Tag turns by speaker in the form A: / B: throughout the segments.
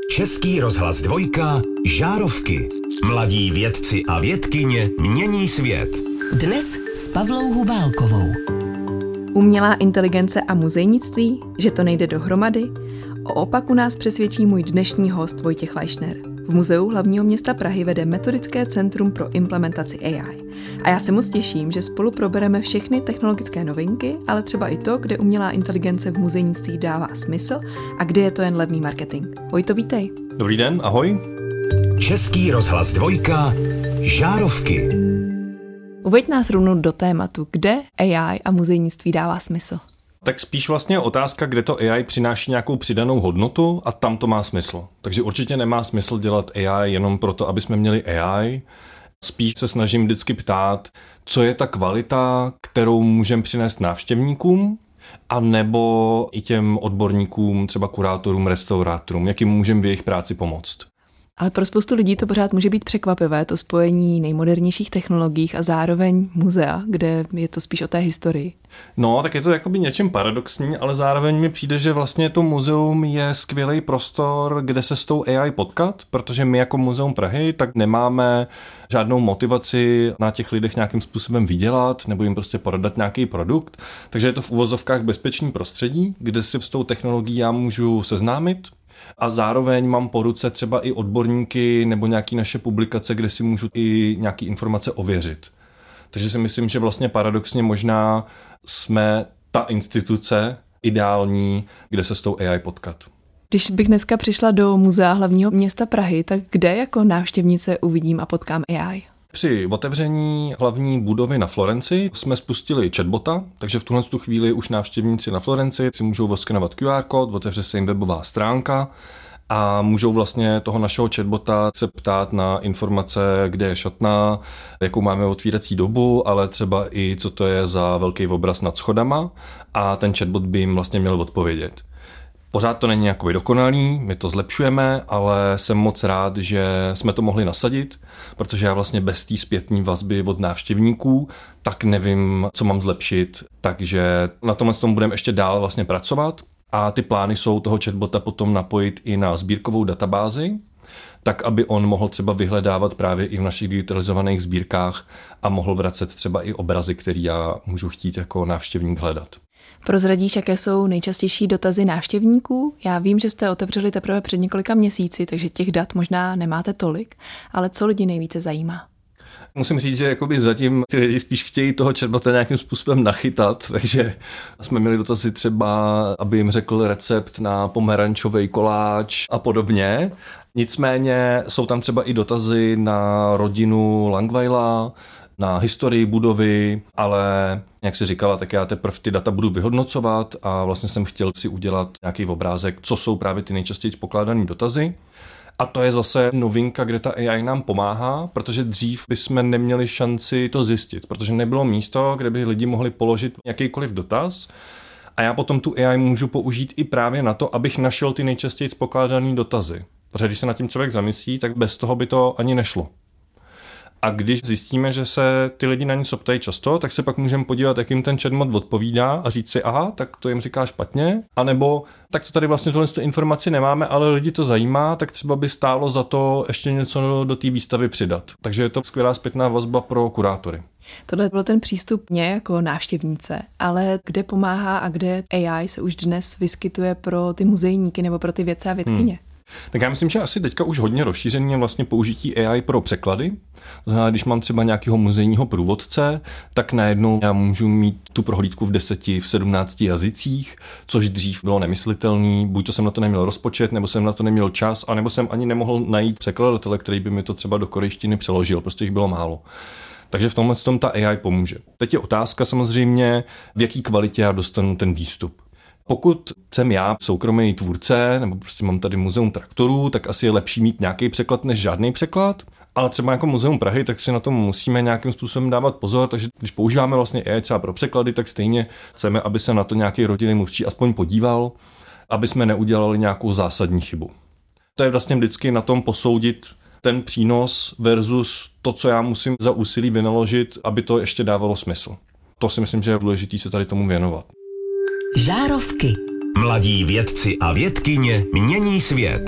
A: Český rozhlas 2. Žárovky. Mladí vědci a vědkyně mění svět.
B: Dnes s Pavlou Hubálkovou.
C: Umělá inteligence a muzejnictví? Že to nejde dohromady? O opaku nás přesvědčí můj dnešní host Vojtěch Laišner. V Muzeu hlavního města Prahy vede Metodické centrum pro implementaci AI. A já se moc těším, že spolu probereme všechny technologické novinky, ale třeba i to, kde umělá inteligence v muzejnictví dává smysl a kde je to jen levný marketing. Vojto, vítej.
D: Dobrý den, ahoj.
A: Český rozhlas 2. Žárovky.
C: Uveď nás rovnou do tématu, kde AI a muzejnictví dává smysl.
D: Tak spíš vlastně otázka, kde to AI přináší nějakou přidanou hodnotu a tam to má smysl. Takže určitě nemá smysl dělat AI jenom proto, aby jsme měli AI. Spíš se snažím vždycky ptát, co je ta kvalita, kterou můžeme přinést návštěvníkům, a nebo i těm odborníkům, třeba kurátorům, restaurátorům, jak jim můžeme v jejich práci pomoct.
C: Ale pro spoustu lidí to pořád může být překvapivé, to spojení nejmodernějších technologiích a zároveň muzea, kde je to spíš o té historii.
D: No, tak je to jakoby něčím paradoxní, ale zároveň mi přijde, že vlastně to muzeum je skvělý prostor, kde se s tou AI potkat, protože my jako Muzeum Prahy tak nemáme žádnou motivaci na těch lidech nějakým způsobem vydělat nebo jim prostě prodat nějaký produkt, takže je to v uvozovkách bezpečný prostředí, kde si s tou technologií já můžu seznámit. A zároveň mám po ruce třeba i odborníky nebo nějaké naše publikace, kde si můžu i nějaké informace ověřit. Takže si myslím, že vlastně paradoxně možná jsme ta instituce ideální, kde se s tou AI potkat.
C: Když bych dneska přišla do Muzea hlavního města Prahy, tak kde jako návštěvnice uvidím a potkám AI?
D: Při otevření hlavní budovy na Florenci jsme spustili chatbota, takže v tuhle chvíli už návštěvníci na Florenci si můžou oskenovat QR kód, otevře se jim webová stránka a můžou vlastně toho našeho chatbota se ptát na informace, kde je šatna, jakou máme otvírací dobu, ale třeba i co to je za velký obraz nad schodama, a ten chatbot by jim vlastně měl odpovědět. Pořád to není jakoby dokonalý, my to zlepšujeme, ale jsem moc rád, že jsme to mohli nasadit, protože já vlastně bez té zpětné vazby od návštěvníků tak nevím, co mám zlepšit, takže na tomhle tom budeme ještě dál vlastně pracovat a ty plány jsou toho chatbota potom napojit i na sbírkovou databázi, tak aby on mohl třeba vyhledávat právě i v našich digitalizovaných sbírkách a mohl vracet třeba i obrazy, který já můžu chtít jako návštěvník hledat.
C: Prozradíš, jaké jsou nejčastější dotazy návštěvníků? Já vím, že jste otevřeli teprve před několika měsíci, takže těch dat možná nemáte tolik, ale co lidi nejvíce zajímá?
D: Musím říct, že jakoby zatím ty lidi spíš chtějí toho chatbota nějakým způsobem nachytat, takže jsme měli dotazy třeba, aby jim řekl recept na pomerančový koláč a podobně. Nicméně jsou tam třeba i dotazy na rodinu Langweila, na historii budovy, ale jak jsi říkala, tak já teprve ty data budu vyhodnocovat a vlastně jsem chtěl si udělat nějaký obrázek, co jsou právě ty nejčastěji pokládané dotazy. A to je zase novinka, kde ta AI nám pomáhá, protože dřív bychom neměli šanci to zjistit, protože nebylo místo, kde by lidi mohli položit jakýkoliv dotaz. A já potom tu AI můžu použít i právě na to, abych našel ty nejčastěji pokládané dotazy. Protože když se nad tím člověk zamyslí, tak bez toho by to ani nešlo. A když zjistíme, že se ty lidi na něco ptají často, tak se pak můžeme podívat, jak jim ten chatbot odpovídá a říct si, aha, tak to jim říká špatně, anebo tak to tady vlastně tuhle informaci nemáme, ale lidi to zajímá, tak třeba by stálo za to ještě něco do té výstavy přidat. Takže je to skvělá zpětná vazba pro kurátory.
C: Tohle byl ten přístup mě jako návštěvnice, ale kde pomáhá a kde AI se už dnes vyskytuje pro ty muzejníky nebo pro ty vědce a vědkyně?
D: Tak já myslím, že asi teďka už hodně rozšířený je vlastně použití AI pro překlady. To znamená, když mám třeba nějakého muzejního průvodce, tak najednou já můžu mít tu prohlídku v 10, v 17 jazycích, což dřív bylo nemyslitelný. Buď to jsem na to neměl rozpočet, nebo jsem na to neměl čas, anebo jsem ani nemohl najít překladatele, který by mi to třeba do korejštiny přeložil, prostě jich bylo málo. Takže v tomhle tom ta AI pomůže. Teď je otázka samozřejmě, v jaký kvalitě já dostanu ten výstup. Pokud jsem já soukromý tvůrce, nebo prostě mám tady muzeum traktorů, tak asi je lepší mít nějaký překlad než žádný překlad. Ale třeba jako Muzeum Prahy, tak si na tom musíme nějakým způsobem dávat pozor, takže když používáme vlastně AI třeba pro překlady, tak stejně chceme, aby se na to nějaký rodinný mluvčí aspoň podíval, aby jsme neudělali nějakou zásadní chybu. To je vlastně vždycky na tom posoudit ten přínos versus to, co já musím za úsilí vynaložit, aby to ještě dávalo smysl. To si myslím, že je důležité se tady tomu věnovat.
B: Žárovky.
A: Mladí vědci a vědkyně mění svět.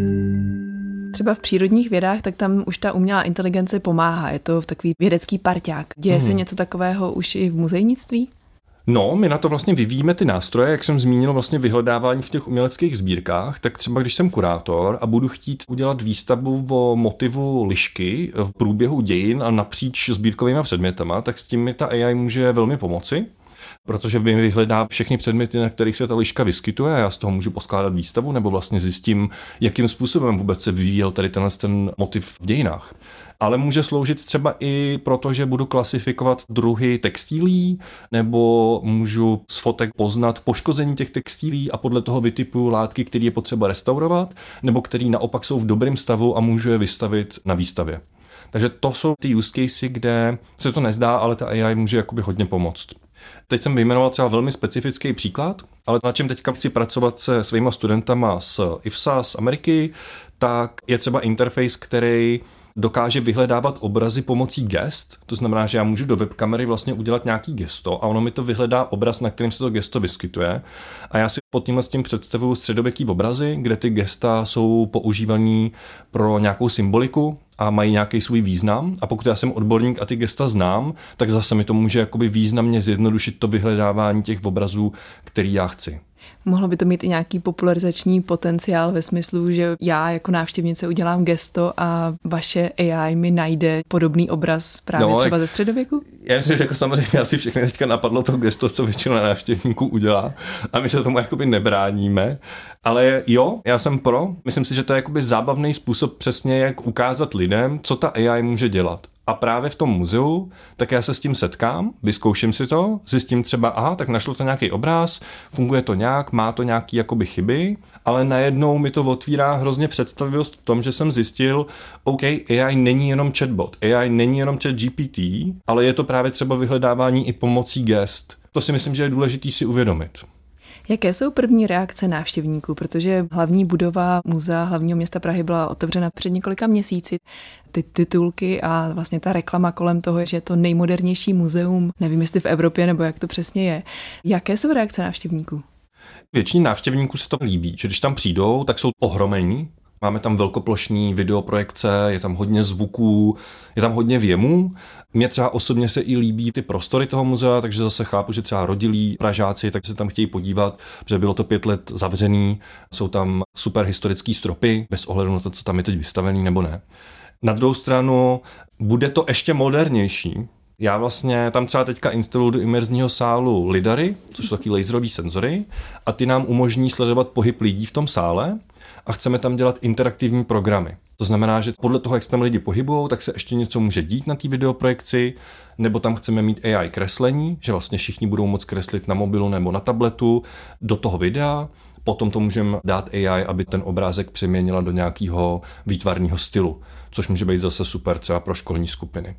C: Třeba v přírodních vědách, tak tam už ta umělá inteligence pomáhá. Je to takový vědecký parťák. Děje se něco takového už i v muzejnictví?
D: No, my na to vlastně vyvíjíme ty nástroje, jak jsem zmínil, vlastně vyhledávání v těch uměleckých sbírkách, tak třeba když jsem kurátor a budu chtít udělat výstavu o motivu lišky v průběhu dějin a napříč sbírkovými předmětama, tak s tím mi ta AI může velmi pomoci, protože mi vyhledá všechny předměty, na kterých se ta liška vyskytuje a já z toho můžu poskládat výstavu nebo vlastně zjistím, jakým způsobem vůbec se vyvíjel tady ten motiv v dějinách. Ale může sloužit třeba i proto, že budu klasifikovat druhy textilí, nebo můžu z fotek poznat poškození těch textilí a podle toho vytipuju látky, které je potřeba restaurovat, nebo které naopak jsou v dobrém stavu a můžu je vystavit na výstavě. Takže to jsou ty use casey, kde se to nezdá, ale ta AI může jakoby hodně pomoct. Teď jsem vyjmenoval třeba velmi specifický příklad, ale na čem teďka chci pracovat se svýma studentama z IFSA z Ameriky, tak je třeba interface, který dokáže vyhledávat obrazy pomocí gest. To znamená, že já můžu do webkamery vlastně udělat nějaký gesto a ono mi to vyhledá obraz, na kterém se to gesto vyskytuje. A já si pod tímhle s tím představuju středověký obrazy, kde ty gesta jsou používaný pro nějakou symboliku a mají nějaký svůj význam. A pokud já jsem odborník a ty gesta znám, tak zase mi to může jakoby významně zjednodušit to vyhledávání těch obrazů, který já chci.
C: Mohlo by to mít i nějaký popularizační potenciál ve smyslu, že já jako návštěvnice udělám gesto a vaše AI mi najde podobný obraz právě třeba ze středověku?
D: Já myslím, že jako samozřejmě asi všechny teďka napadlo to gesto, co většina návštěvníků udělá a my se tomu jakoby nebráníme. Ale jo, já jsem pro. Myslím si, že to je jakoby zábavný způsob přesně, jak ukázat lidem, co ta AI může dělat. A právě v tom muzeu, tak já se s tím setkám, vyzkouším si to, zjistím třeba, aha, tak našlo to nějaký obraz, funguje to nějak, má to nějaký jakoby chyby, ale najednou mi to otvírá hrozně představivost v tom, že jsem zjistil, OK, AI není jenom chatbot, AI není jenom ChatGPT, ale je to právě třeba vyhledávání i pomocí gest. To si myslím, že je důležitý si uvědomit.
C: Jaké jsou první reakce návštěvníků? Protože hlavní budova muzea hlavního města Prahy byla otevřena před několika měsíci. Ty titulky a vlastně ta reklama kolem toho, že je to nejmodernější muzeum, nevím jestli v Evropě nebo jak to přesně je. Jaké jsou reakce návštěvníků?
D: Většině návštěvníků se to líbí, že když tam přijdou, tak jsou ohromení. Máme tam velkoplošní videoprojekce, je tam hodně zvuků, je tam hodně věmů. Mně třeba osobně se i líbí ty prostory toho muzea, takže zase chápu, že třeba rodilí Pražáci, tak se tam chtějí podívat, protože bylo to 5 let zavřený, jsou tam super historický stropy, bez ohledu na to, co tam je teď vystavený nebo ne. Na druhou stranu bude to ještě modernější. Já vlastně tam třeba teďka instaluju do imerzního sálu lidary, což jsou taky laserový senzory, a ty nám umožní sledovat pohyb lidí v tom sále a chceme tam dělat interaktivní programy. To znamená, že podle toho, jak se tam lidi pohybujou, tak se ještě něco může dít na té videoprojekci, nebo tam chceme mít AI kreslení, že vlastně všichni budou moct kreslit na mobilu nebo na tabletu do toho videa. Potom to můžeme dát AI, aby ten obrázek přeměnila do nějakého výtvarného stylu, což může být zase super třeba pro školní skupiny.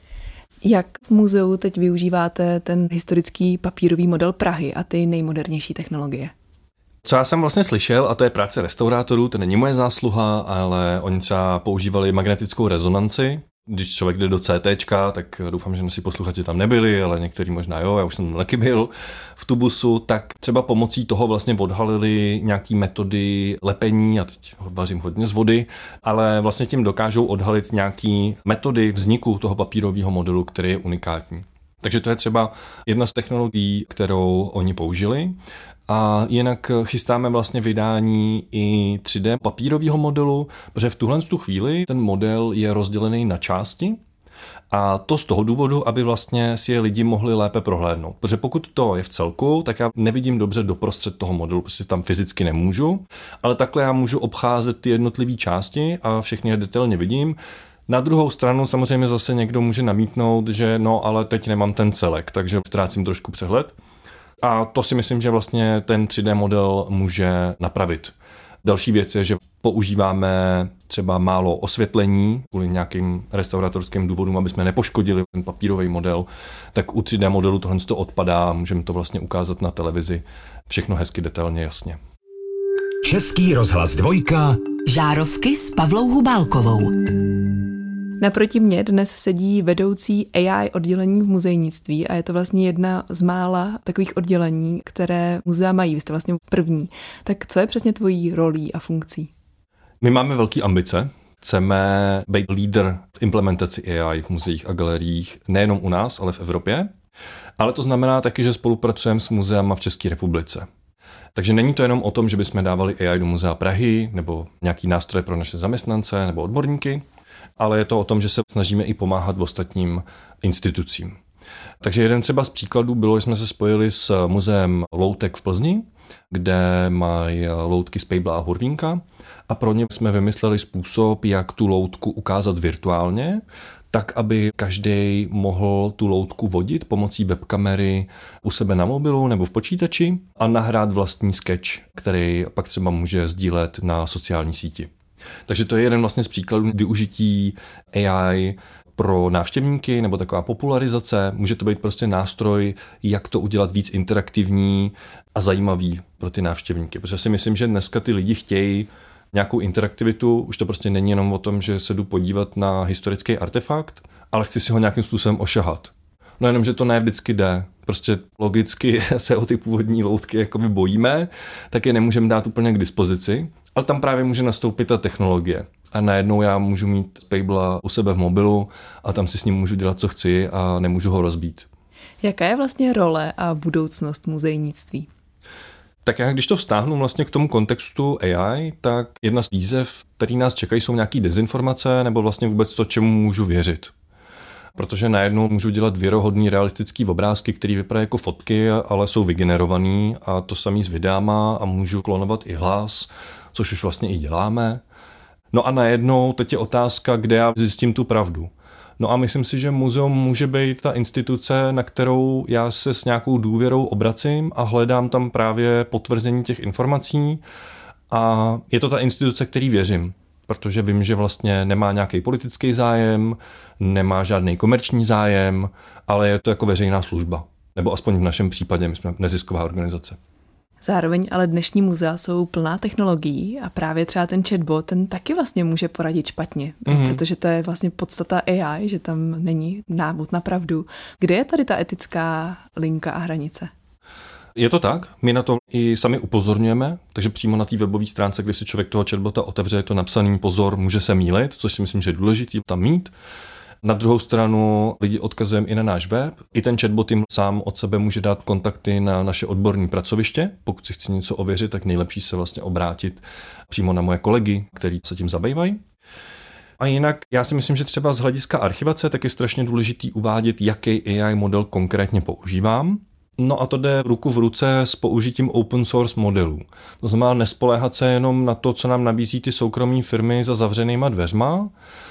C: Jak v muzeu teď využíváte ten historický papírový model Prahy a ty nejmodernější technologie?
D: Co já jsem vlastně slyšel, a to je práce restaurátorů, to není moje zásluha, ale oni třeba používali magnetickou rezonanci. Když člověk jde do CTčka, tak doufám, že naši posluchači tam nebyli, ale někteří možná jo, já už jsem taky byl v tu busu, tak třeba pomocí toho vlastně odhalili nějaký metody lepení, a teď vařím hodně z vody, ale vlastně tím dokážou odhalit nějaký metody vzniku toho papírového modelu, který je unikátní. Takže to je třeba jedna z technologií, kterou oni použili. A jinak chystáme vlastně vydání i 3D papírového modelu, protože v tuhle chvíli ten model je rozdělený na části. A to z toho důvodu, aby vlastně si je lidi mohli lépe prohlédnout. Protože pokud to je v celku, tak já nevidím dobře doprostřed toho modelu, protože tam fyzicky nemůžu, ale takhle já můžu obcházet ty jednotlivé části a všechny je detailně vidím. Na druhou stranu samozřejmě zase někdo může namítnout, že no, ale teď nemám ten celek, takže ztrácím trošku přehled. A to si myslím, že vlastně ten 3D model může napravit. Další věc je, že používáme třeba málo osvětlení kvůli nějakým restauratorským důvodům, aby jsme nepoškodili ten papírový model, tak u 3D modelu tohle to odpadá a můžeme to vlastně ukázat na televizi všechno hezky detailně jasně.
A: Český rozhlas 2.
B: Žárovky s Pavlou Hubálkovou.
C: Naproti mně dnes sedí vedoucí AI oddělení v muzejnictví a je to vlastně jedna z mála takových oddělení, které muzea mají. Vy jste vlastně první. Tak co je přesně tvojí rolí a funkcí?
D: My máme velké ambice. Chceme být lídr v implementaci AI v muzeích a galeriích nejenom u nás, ale v Evropě. Ale to znamená taky, že spolupracujeme s muzeama v České republice. Takže není to jenom o tom, že bychom dávali AI do Muzea Prahy nebo nějaký nástroje pro naše zaměstnance nebo odborníky, ale je to o tom, že se snažíme i pomáhat ostatním institucím. Takže jeden třeba z příkladů bylo, že jsme se spojili s muzeem loutek v Plzni, kde mají loutky z Pejbla a Hurvínka a pro ně jsme vymysleli způsob, jak tu loutku ukázat virtuálně, tak, aby každý mohl tu loutku vodit pomocí webkamery u sebe na mobilu nebo v počítači a nahrát vlastní sketch, který pak třeba může sdílet na sociální síti. Takže to je jeden vlastně z příkladů využití AI pro návštěvníky nebo taková popularizace. Může to být prostě nástroj, jak to udělat víc interaktivní a zajímavý pro ty návštěvníky. Protože si myslím, že dneska ty lidi chtějí nějakou interaktivitu, už to prostě není jenom o tom, že se jdu podívat na historický artefakt, ale chci si ho nějakým způsobem ošahat. No jenom, že to ne vždycky jde. Prostě logicky se o ty původní loutky jakoby bojíme, tak je nemůžeme dát úplně k dispozici, ale tam právě může nastoupit ta technologie. A najednou já můžu mít Spejbla u sebe v mobilu a tam si s ním můžu dělat, co chci a nemůžu ho rozbít.
C: Jaká je vlastně role a budoucnost muzejnictví?
D: Tak já, když to vztáhnu vlastně k tomu kontextu AI, tak jedna z výzev, který nás čekají, jsou nějaký dezinformace nebo vlastně vůbec to, čemu můžu věřit. Protože najednou můžu dělat věrohodný realistický obrázky, které vypadají jako fotky, ale jsou vygenerovaný a to samý s videama a můžu klonovat i hlas, což už vlastně i děláme. No a najednou teď je otázka, kde já zjistím tu pravdu. No a myslím si, že muzeum může být ta instituce, na kterou já se s nějakou důvěrou obracím a hledám tam právě potvrzení těch informací a je to ta instituce, který věřím, protože vím, že vlastně nemá nějaký politický zájem, nemá žádný komerční zájem, ale je to jako veřejná služba. Nebo aspoň v našem případě, my jsme nezisková organizace.
C: Zároveň ale dnešní muzea jsou plná technologií a právě třeba ten chatbot, ten taky vlastně může poradit špatně, protože to je vlastně podstata AI, že tam není návod na pravdu. Kde je tady ta etická linka a hranice?
D: Je to tak, my na to i sami upozorňujeme, takže přímo na té webové stránce, kdy si člověk toho chatbota otevře, je to napsaný pozor, může se mýlit, což si myslím, že je důležité tam mít. Na druhou stranu lidi odkazujeme i na náš web. I ten chatbot jim sám od sebe může dát kontakty na naše odborné pracoviště. Pokud si chci něco ověřit, tak nejlepší se vlastně obrátit přímo na moje kolegy, kteří se tím zabývají. A jinak já si myslím, že třeba z hlediska archivace tak je strašně důležitý uvádět, jaký AI model konkrétně používám. No a to jde ruku v ruce s použitím open source modelů. To znamená nespoléhat se jenom na to, co nám nabízí ty soukromé firmy za zavřenýma dveřma,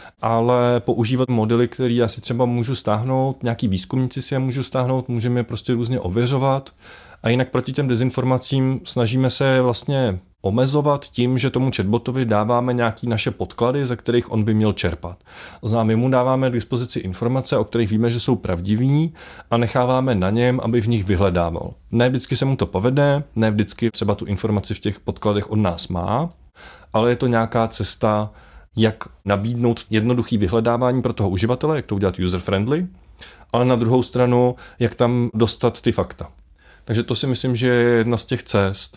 D: ale používat modely, které já si třeba můžu stáhnout, nějaký výzkumníci si je můžu stáhnout, můžeme je prostě různě ověřovat. A jinak proti těm dezinformacím snažíme se vlastně omezovat tím, že tomu chatbotovi dáváme nějaké naše podklady, ze kterých on by měl čerpat. To znamená, my mu dáváme k dispozici informace, o kterých víme, že jsou pravdivý a necháváme na něm, aby v nich vyhledával. Ne vždycky se mu to povede, ne vždycky třeba tu informaci v těch podkladech od nás má, ale je to nějaká cesta, jak nabídnout jednoduchý vyhledávání pro toho uživatele, jak to udělat user-friendly, ale na druhou stranu, jak tam dostat ty fakta. Takže to si myslím, že je jedna z těch cest.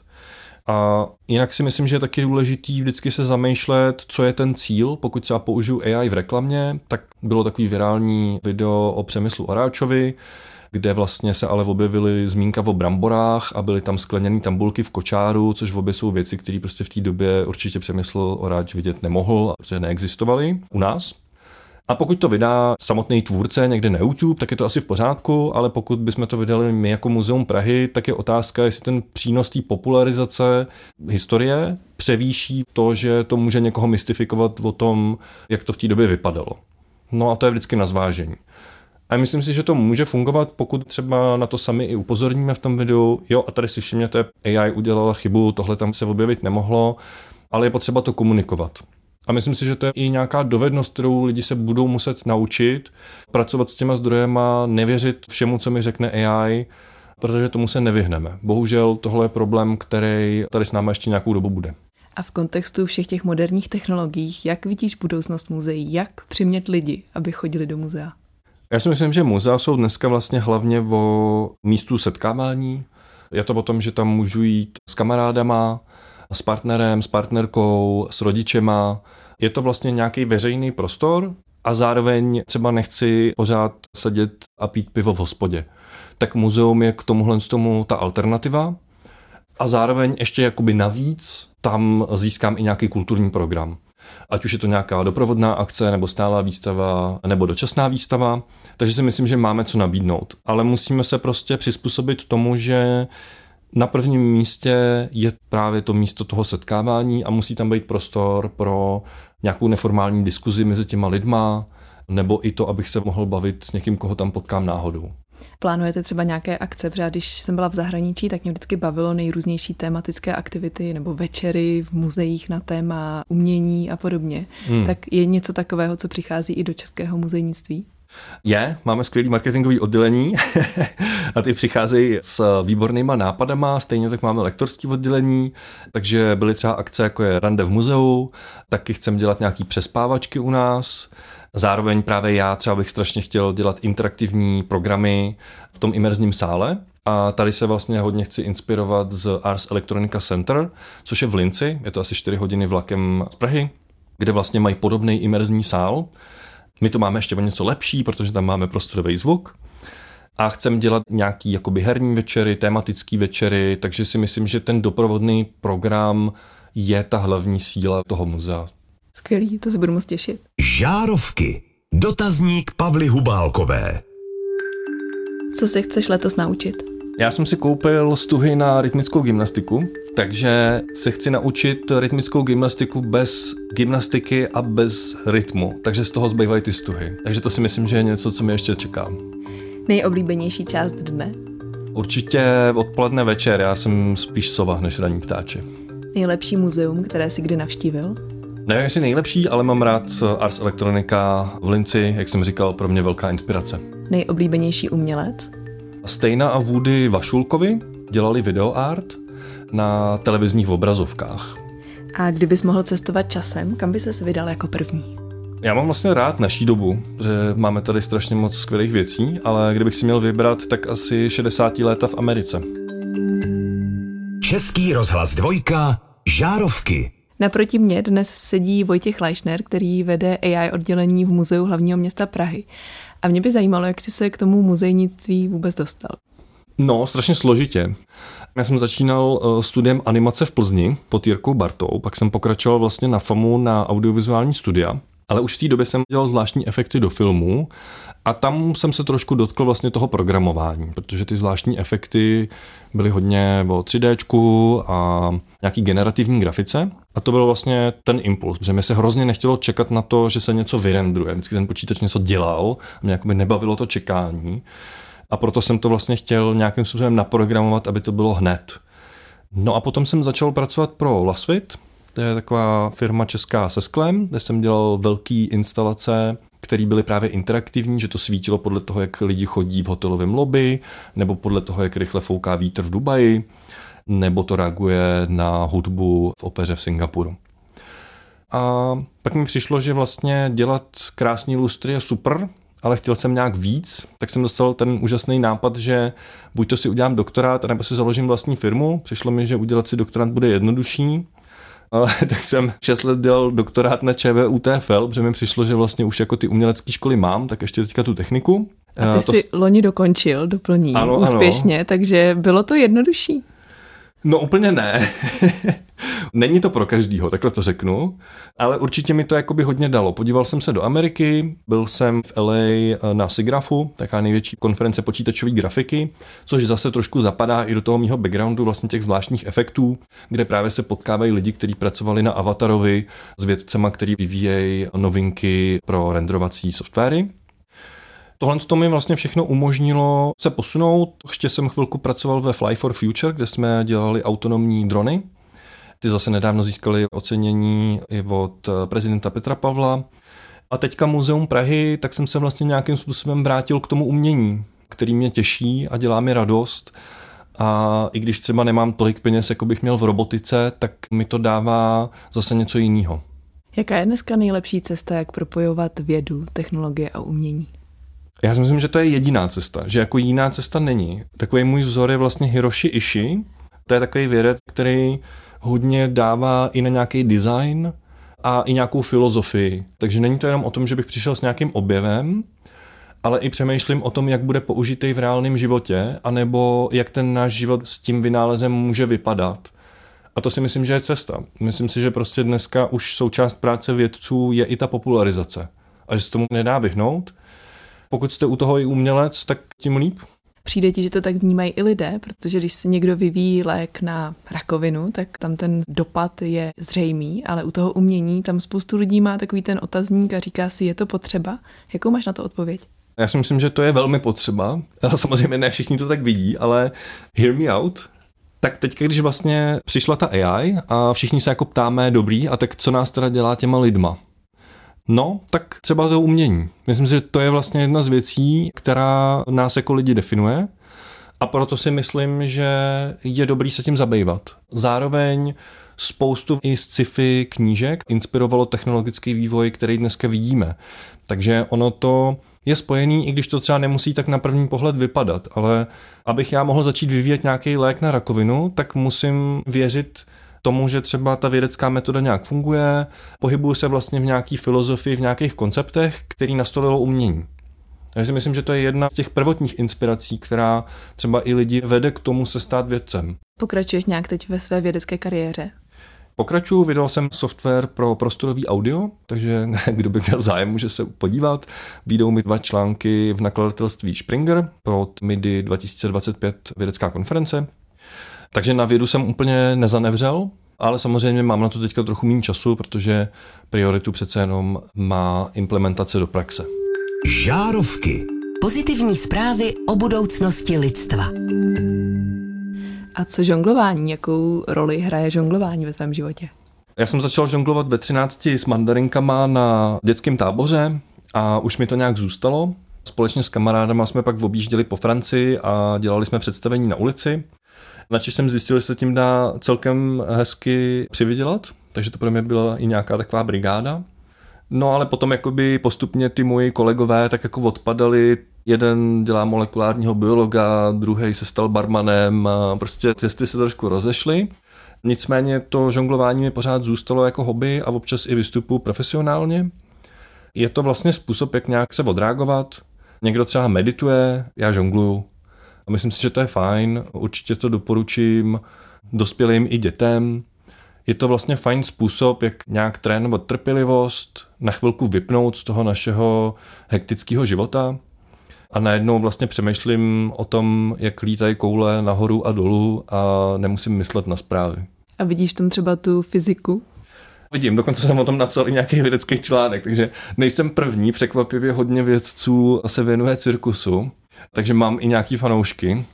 D: A jinak si myslím, že je taky důležitý vždycky se zamýšlet, co je ten cíl. Pokud třeba použiju AI v reklamě, tak bylo takový virální video o Přemyslu Oráčovi, kde vlastně se ale objevily zmínka o bramborách a byly tam skleněné tambulky v kočáru, což v obě jsou věci, které prostě v té době určitě Přemysl Oráč vidět nemohl, protože neexistovaly u nás. A pokud to vydá samotný tvůrce někde na YouTube, tak je to asi v pořádku, ale pokud bychom to vydali my jako Muzeum Prahy, tak je otázka, jestli ten přínos té popularizace historie převýší to, že to může někoho mystifikovat o tom, jak to v té době vypadalo. No a to je vždycky na zvážení. A myslím si, že to může fungovat, pokud třeba na to sami i upozorníme v tom videu, jo a tady si všimněte, AI udělala chybu, tohle tam se objevit nemohlo, ale je potřeba to komunikovat. A myslím si, že to je i nějaká dovednost, kterou lidi se budou muset naučit, pracovat s těma zdrojema, nevěřit všemu, co mi řekne AI, protože tomu se nevyhneme. Bohužel tohle je problém, který tady s námi ještě nějakou dobu bude.
C: A v kontextu všech těch moderních technologií, jak vidíš budoucnost muzeí? Jak přimět lidi, aby chodili do muzea?
D: Já si myslím, že muzea jsou dneska vlastně hlavně o místu setkávání. Je to o tom, že tam můžu jít s kamarádama, s partnerem, s partnerkou, s rodičema. Je to vlastně nějaký veřejný prostor a zároveň třeba nechci pořád sedět a pít pivo v hospodě. Tak muzeum je k tomuhle ta alternativa a zároveň ještě jakoby navíc tam získám i nějaký kulturní program. Ať už je to nějaká doprovodná akce, nebo stálá výstava, nebo dočasná výstava. Takže si myslím, že máme co nabídnout. Ale musíme se prostě přizpůsobit tomu, že na prvním místě je právě to místo toho setkávání a musí tam být prostor pro nějakou neformální diskuzi mezi těma lidma, nebo i to, abych se mohl bavit s někým, koho tam potkám náhodou.
C: Plánujete třeba nějaké akce? Protože když jsem byla v zahraničí, tak mě vždycky bavilo nejrůznější tematické aktivity nebo večery v muzeích na téma umění a podobně. Tak je něco takového, co přichází i do českého muzejnictví?
D: Máme skvělý marketingový oddělení a ty přicházejí s výbornýma nápadama, stejně tak máme lektorský oddělení, takže byly třeba akce, jako je Rande v muzeu, taky chceme dělat nějaký přespávačky u nás. Zároveň právě já třeba bych strašně chtěl dělat interaktivní programy v tom imerzním sále a tady se vlastně hodně chci inspirovat z Ars Electronica Center, což je v Linci, je to asi 4 hodiny vlakem z Prahy, kde vlastně mají podobný imerzní sál. My to máme ještě o něco lepší, protože tam máme prostorový zvuk a chceme dělat nějaký jakoby herní večery, tematický večery, takže si myslím, že ten doprovodný program je ta hlavní síla toho muzea.
C: Skvělý, to se budu moc těšit.
A: Žárovky. Dotazník Pavly Hubálkové.
C: Co se chceš letos naučit?
D: Já jsem si koupil stuhy na rytmickou gymnastiku, takže se chci naučit rytmickou gymnastiku bez gymnastiky a bez rytmu, takže z toho zbývají ty stuhy. Takže to si myslím, že je něco, co mě ještě čeká.
C: Nejoblíbenější část dne?
D: Určitě odpoledne večer, já jsem spíš sova než ranní ptáče.
C: Nejlepší muzeum, které jsi kdy navštívil?
D: Nevím, jestli nejlepší, ale mám rád Ars Electronica v Linci, jak jsem říkal, pro mě velká inspirace.
C: Nejoblíbenější umělec?
D: Stejna a Woody Vašulkovi dělali videoart na televizních obrazovkách.
C: A kdybys mohl cestovat časem, kam by ses vydal jako první?
D: Já mám vlastně rád naší dobu, že máme tady strašně moc skvělých věcí, ale kdybych si měl vybrat, tak asi 60. léta v Americe.
A: Český rozhlas 2, Žárovky.
C: Naproti mně dnes sedí Vojtěch Lajšner, který vede AI oddělení v Muzeu hlavního města Prahy. A mě by zajímalo, jak jsi se k tomu muzejnictví vůbec dostal.
D: No, strašně složitě. Já jsem začínal studiem animace v Plzni pod Jirkou Bartou, pak jsem pokračoval vlastně na FAMu na audiovizuální studia, ale už v té době jsem dělal zvláštní efekty do filmů a tam jsem se trošku dotkl vlastně toho programování, protože ty zvláštní efekty byly hodně o 3Dčku a nějaký generativní grafice a to byl vlastně ten impuls, že mi se hrozně nechtělo čekat na to, že se něco vyrendruje. Vždycky ten počítač něco dělal a mě jakoby nebavilo to čekání. A proto jsem to vlastně chtěl nějakým způsobem naprogramovat, aby to bylo hned. No a potom jsem začal pracovat pro Lasvit, to je taková firma česká se sklem, kde jsem dělal velký instalace, které byly právě interaktivní, že to svítilo podle toho, jak lidi chodí v hotelovém lobby, nebo podle toho, jak rychle fouká vítr v Dubaji, nebo to reaguje na hudbu v opeře v Singapuru. A pak mi přišlo, že vlastně dělat krásný lustry je super, ale chtěl jsem nějak víc, tak jsem dostal ten úžasný nápad, že buď to si udělám doktorát, nebo si založím vlastní firmu. Přišlo mi, že udělat si doktorát bude jednodušší, ale tak jsem 6 let dělal doktorát na ČVUT FL, protože mi přišlo, že vlastně už jako ty umělecké školy mám, tak ještě teďka tu techniku.
C: A ty jsi loni dokončil, doplní, ano, úspěšně, ano. Takže bylo to jednodušší?
D: No úplně ne. Není to pro každýho, takhle to řeknu, ale určitě mi to jakoby hodně dalo. Podíval jsem se do Ameriky, byl jsem v LA na SIGGRAPHu, taká největší konference počítačové grafiky, což zase trošku zapadá i do toho mýho backgroundu vlastně těch zvláštních efektů, kde právě se potkávají lidi, kteří pracovali na Avatarovi s vědcema, kteří vyvíjejí novinky pro renderovací softwary. Tohle to mi vlastně všechno umožnilo se posunout. Ještě jsem chvilku pracoval ve Fly for Future, kde jsme dělali autonomní drony. Ty zase nedávno získali ocenění i od prezidenta Petra Pavla. A teďka Muzeum Prahy, tak jsem se vlastně nějakým způsobem vrátil k tomu umění, který mě těší a dělá mi radost. A i když třeba nemám tolik peněz, jako bych měl v robotice, tak mi to dává zase něco jiného.
C: Jaká je dneska nejlepší cesta, jak propojovat vědu, technologie a umění?
D: Já si myslím, že to je jediná cesta, že jako jiná cesta není. Takový můj vzor je vlastně Hiroshi Ishii. To je takový vědec, který hodně dává i na nějaký design a i nějakou filozofii. Takže není to jenom o tom, že bych přišel s nějakým objevem, ale i přemýšlím o tom, jak bude použitý v reálném životě, anebo jak ten náš život s tím vynálezem může vypadat. A to si myslím, že je cesta. Myslím si, že prostě dneska už součást práce vědců je i ta popularizace. A že se tomu nedá vyhnout. Pokud jste u toho i umělec, tak tím líp.
C: Přijde ti, že to tak vnímají i lidé, protože když se někdo vyvíjí lék na rakovinu, tak tam ten dopad je zřejmý, ale u toho umění tam spoustu lidí má takový ten otazník a říká si, je to potřeba? Jakou máš na to odpověď?
D: Já si myslím, že to je velmi potřeba. Samozřejmě ne všichni to tak vidí, ale hear me out. Tak teď, když vlastně přišla ta AI a všichni se jako ptáme, dobrý, a tak co nás teda dělá těma lidma? No, tak třeba to umění. Myslím si, že to je vlastně jedna z věcí, která nás jako lidi definuje a proto si myslím, že je dobrý se tím zabývat. Zároveň spoustu i z sci-fi knížek inspirovalo technologický vývoj, který dneska vidíme. Takže ono to je spojený, i když to třeba nemusí tak na první pohled vypadat, ale abych já mohl začít vyvíjet nějaký lék na rakovinu, tak musím věřit tomu, že třeba ta vědecká metoda nějak funguje, pohybuju se vlastně v nějaký filozofii, v nějakých konceptech, který nastolilo umění. Takže si myslím, že to je jedna z těch prvotních inspirací, která třeba i lidi vede k tomu se stát vědcem.
C: Pokračuješ nějak teď ve své vědecké kariéře?
D: Pokračuju, vydal jsem software pro prostorový audio, takže kdo by měl zájem, může se podívat. Vyjdou mi 2 články v nakladatelství Springer pod MIDI 2025 vědecká konference. Takže na vědu jsem úplně nezanevřel, ale samozřejmě mám na to teďka trochu méně času, protože prioritu přece jenom má implementace do praxe.
B: Žárovky. Pozitivní zprávy o budoucnosti lidstva.
C: A co žonglování? Jakou roli hraje žonglování ve svém životě?
D: Já jsem začal žonglovat ve 13 s mandarinkama na dětském táboře a už mi to nějak zůstalo. Společně s kamarádama jsme pak objížděli po Francii a dělali jsme představení na ulici. Načež jsem zjistil, že se tím dá celkem hezky přivydělat, takže to pro mě byla i nějaká taková brigáda. No ale potom jakoby postupně ty moji kolegové tak jako odpadali. Jeden dělá molekulárního biologa, druhý se stal barmanem a prostě cesty se trošku rozešly. Nicméně to žonglování mi pořád zůstalo jako hobby a občas i vystupuji profesionálně. Je to vlastně způsob, jak nějak se odreagovat. Někdo třeba medituje, já žongluju. A myslím si, že to je fajn, určitě to doporučím dospělým i dětem. Je to vlastně fajn způsob, jak nějak trénovat trpělivost, na chvilku vypnout z toho našeho hektického života a najednou vlastně přemýšlím o tom, jak lítají koule nahoru a dolů a nemusím myslet na zprávy.
C: A vidíš v tom třeba tu fyziku?
D: Vidím, dokonce jsem o tom napsal i nějaký vědecký článek, takže nejsem první, překvapivě hodně vědců se věnuje cirkusu. Takže mám i nějaký fanoušky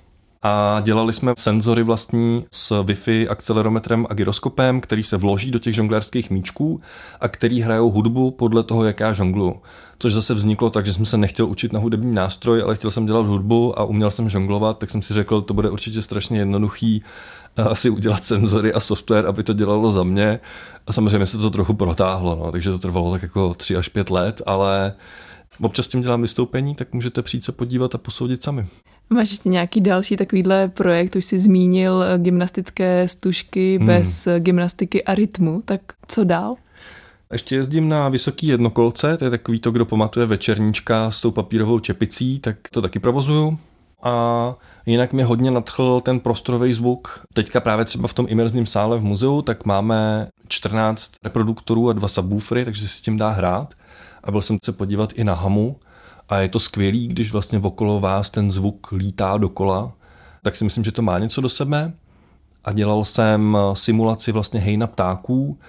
D: a dělali jsme senzory vlastní s Wi-Fi akcelerometrem a gyroskopem, který se vloží do těch žonglérských míčků a který hrajou hudbu podle toho, jak já žongluju. Což zase vzniklo tak, že jsem se nechtěl učit na hudební nástroj, ale chtěl jsem dělat hudbu a uměl jsem žonglovat, tak jsem si řekl, to bude určitě strašně jednoduchý asi udělat senzory a software, aby to dělalo za mě. A samozřejmě se to trochu protáhlo, no, takže to trvalo tak jako 3 až 5 let, ale občas tím dělám vystoupení, tak můžete přijít se podívat a posoudit sami.
C: Máš ještě nějaký další takovýhle projekt, už jsi zmínil gymnastické stužky bez gymnastiky a rytmu, tak co dál?
D: Ještě jezdím na vysoký jednokolce, to je takový to, kdo pamatuje Večerníčka s tou papírovou čepicí, tak to taky provozuju. A jinak mě hodně nadchl ten prostorový zvuk. Teďka právě třeba v tom imerzním sále v muzeu, tak máme 14 reproduktorů a 2 subwoofery, takže si s tím dá hrát. A byl jsem se podívat i na hamu a je to skvělý, když vlastně okolo vás ten zvuk lítá dokola, tak si myslím, že to má něco do sebe. A dělal jsem simulaci vlastně hejna ptáků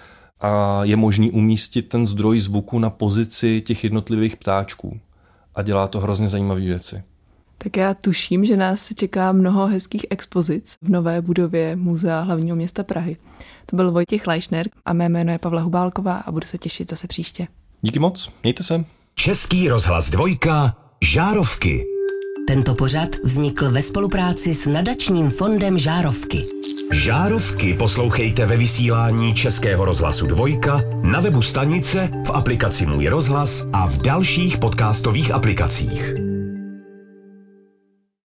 D: a je možný umístit ten zdroj zvuku na pozici těch jednotlivých ptáčků. A dělá to hrozně zajímavé věci.
C: Tak já tuším, že nás čeká mnoho hezkých expozic v nové budově Muzea hlavního města Prahy. To byl Vojtěch Lajšner a mé jméno je Pavla Hubálková a budu se těšit zase příště.
D: Díky moc, mějte se.
A: Český rozhlas 2, Žárovky.
B: Tento pořad vznikl ve spolupráci s nadačním fondem Žárovky.
A: Žárovky poslouchejte ve vysílání Českého rozhlasu Dvojka, na webu stanice, v aplikaci Můj rozhlas a v dalších podcastových aplikacích.